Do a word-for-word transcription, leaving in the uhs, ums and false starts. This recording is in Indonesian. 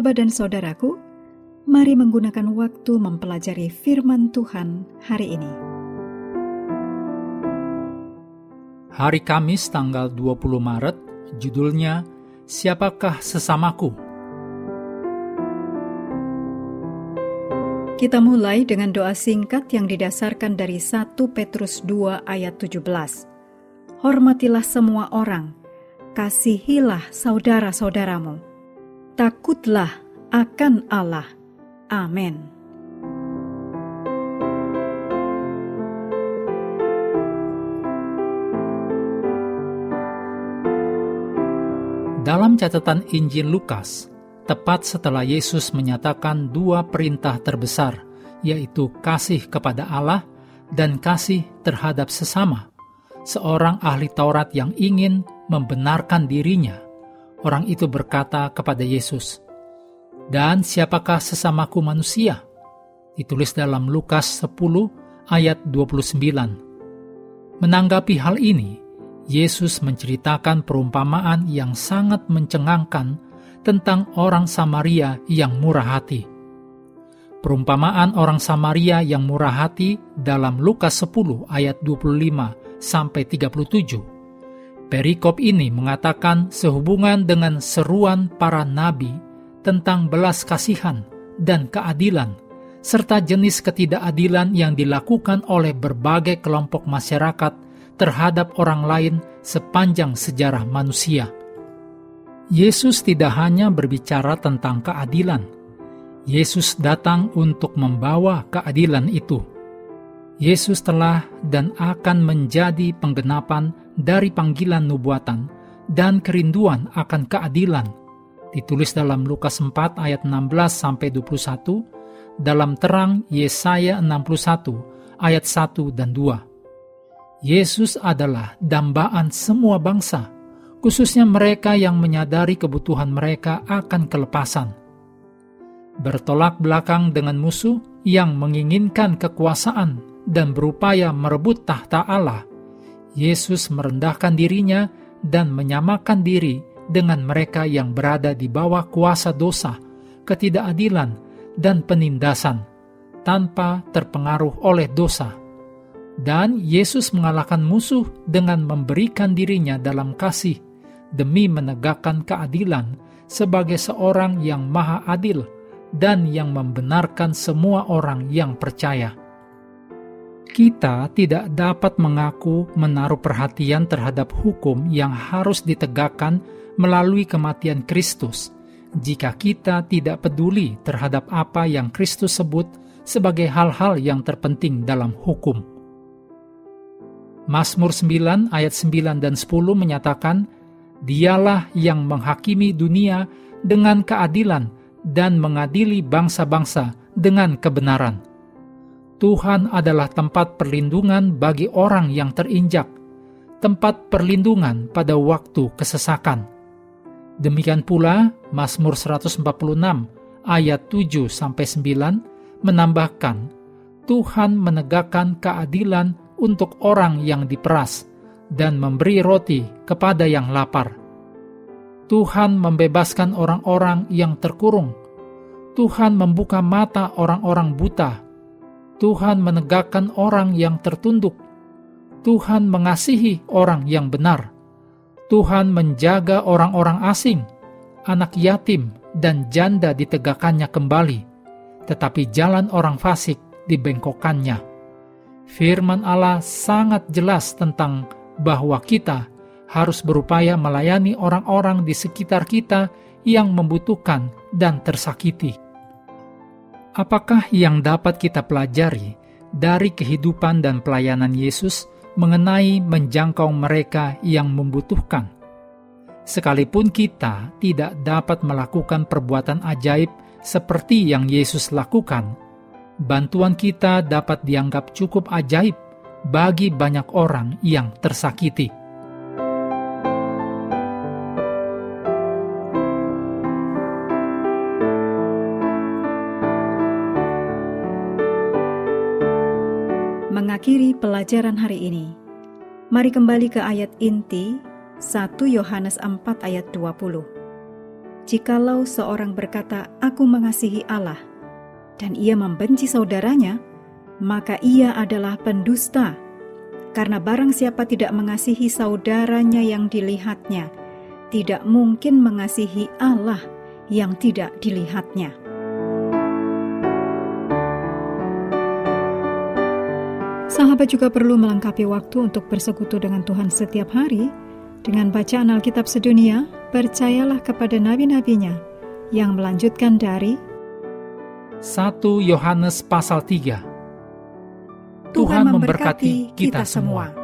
Sahabat dan saudaraku, mari menggunakan waktu mempelajari firman Tuhan hari ini. Hari Kamis tanggal dua puluh Maret, judulnya Siapakah Sesamaku? Kita mulai dengan doa singkat yang didasarkan dari satu Petrus dua ayat tujuh belas. Hormatilah semua orang, kasihilah saudara-saudaramu, takutlah akan Allah. Amin. Dalam catatan Injil Lukas, tepat setelah Yesus menyatakan dua perintah terbesar, yaitu kasih kepada Allah dan kasih terhadap sesama, seorang ahli Taurat yang ingin membenarkan dirinya, orang itu berkata kepada Yesus, "Dan siapakah sesamaku manusia?" Ditulis dalam Lukas sepuluh ayat dua puluh sembilan. Menanggapi hal ini, Yesus menceritakan perumpamaan yang sangat mencengangkan tentang orang Samaria yang murah hati. Perumpamaan orang Samaria yang murah hati dalam Lukas sepuluh ayat dua puluh lima sampai tiga puluh tujuh. Perikop ini mengatakan sehubungan dengan seruan para nabi tentang belas kasihan dan keadilan, serta jenis ketidakadilan yang dilakukan oleh berbagai kelompok masyarakat terhadap orang lain sepanjang sejarah manusia. Yesus tidak hanya berbicara tentang keadilan. Yesus datang untuk membawa keadilan itu. Yesus telah dan akan menjadi penggenapan dari panggilan nubuatan dan kerinduan akan keadilan. Ditulis dalam Lukas empat ayat enam belas sampai dua puluh satu, dalam terang Yesaya enam puluh satu ayat satu dan dua. Yesus adalah dambaan semua bangsa, khususnya mereka yang menyadari kebutuhan mereka akan kelepasan. Bertolak belakang dengan musuh yang menginginkan kekuasaan dan berupaya merebut tahta Allah, Yesus merendahkan dirinya dan menyamakan diri dengan mereka yang berada di bawah kuasa dosa, ketidakadilan, dan penindasan, tanpa terpengaruh oleh dosa. Dan Yesus mengalahkan musuh dengan memberikan dirinya dalam kasih demi menegakkan keadilan sebagai seorang yang maha adil dan yang membenarkan semua orang yang percaya. Kita tidak dapat mengaku menaruh perhatian terhadap hukum yang harus ditegakkan melalui kematian Kristus jika kita tidak peduli terhadap apa yang Kristus sebut sebagai hal-hal yang terpenting dalam hukum. Mazmur sembilan ayat sembilan dan sepuluh menyatakan, "Dialah yang menghakimi dunia dengan keadilan dan mengadili bangsa-bangsa dengan kebenaran." Tuhan adalah tempat perlindungan bagi orang yang terinjak, tempat perlindungan pada waktu kesesakan. Demikian pula Mazmur seratus empat puluh enam ayat tujuh sampai sembilan menambahkan, Tuhan menegakkan keadilan untuk orang yang diperas dan memberi roti kepada yang lapar. Tuhan membebaskan orang-orang yang terkurung. Tuhan membuka mata orang-orang buta. Tuhan menegakkan orang yang tertunduk. Tuhan mengasihi orang yang benar. Tuhan menjaga orang-orang asing, anak yatim dan janda ditegakkannya kembali, tetapi jalan orang fasik dibengkokkannya. Firman Allah sangat jelas tentang bahwa kita harus berupaya melayani orang-orang di sekitar kita yang membutuhkan dan tersakiti. Apakah yang dapat kita pelajari dari kehidupan dan pelayanan Yesus mengenai menjangkau mereka yang membutuhkan? Sekalipun kita tidak dapat melakukan perbuatan ajaib seperti yang Yesus lakukan, bantuan kita dapat dianggap cukup ajaib bagi banyak orang yang tersakiti. Mengakhiri pelajaran hari ini, mari kembali ke ayat inti satu Yohanes empat ayat dua puluh. Jikalau seorang berkata, "Aku mengasihi Allah," dan ia membenci saudaranya, maka ia adalah pendusta. Karena barang siapa tidak mengasihi saudaranya yang dilihatnya, tidak mungkin mengasihi Allah yang tidak dilihatnya. Sahabat juga perlu melengkapi waktu untuk bersekutu dengan Tuhan setiap hari dengan bacaan Alkitab sedunia. Percayalah kepada nabi-nabinya yang melanjutkan dari satu Yohanes pasal tiga. Tuhan memberkati kita semua.